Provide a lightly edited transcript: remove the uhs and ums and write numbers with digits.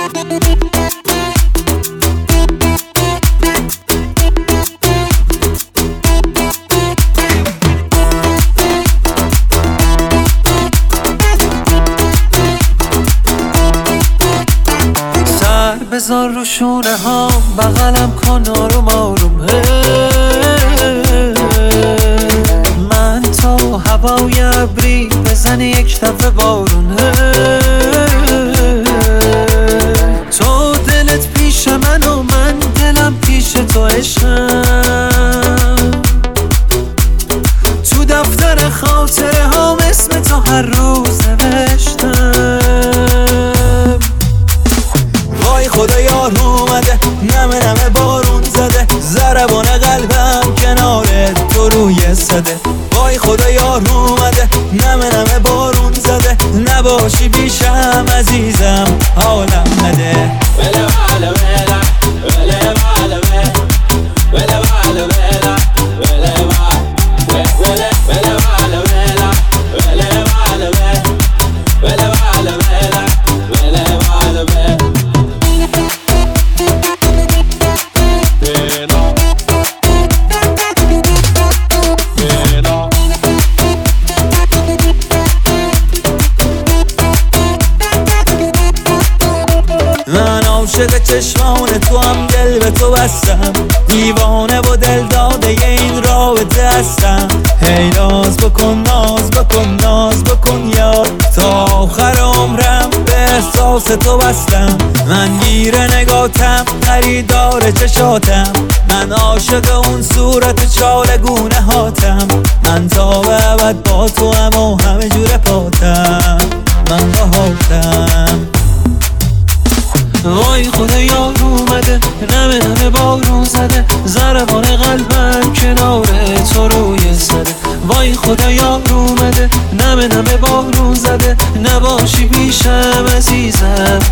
بذار رو شونه ها بغلم کن آروم آروم. من تو هوای ابری بزنی یک دفعه بارون. تو دلت پیش من و من دلم پیش تو عشقم. تو دفتر خاطره ها اسم تو هر روز نوشتم. وای خدا یار اومده، نمه نمه بارون زده، ضربان قلبم کنارت تو روی صده. وای خدا یار اومده، نمه نمه بارون زده، نباشی بیشم عزیزم حالم نده. عاشق چشمان تو هم دل به تو بستم، دیوانه و دل داده این رابطه هستم. هی ناز بکن ناز بکن ناز بکن یار، تا آخر عمرم به احساس تو بستم. من گیر نگاتم خریدار چشاتم، من عاشق اون صورت چالگونه هاتم. من تا به ابد با تو هم و همه جور پاتم، من باهاتم. وای خدا یار اومده، نمه نمه بارون زده، ضربان قلبم کنار تو روی زده. وای خدا یار اومده، نمه نمه بارون زده، نباشی پیشم عزیزم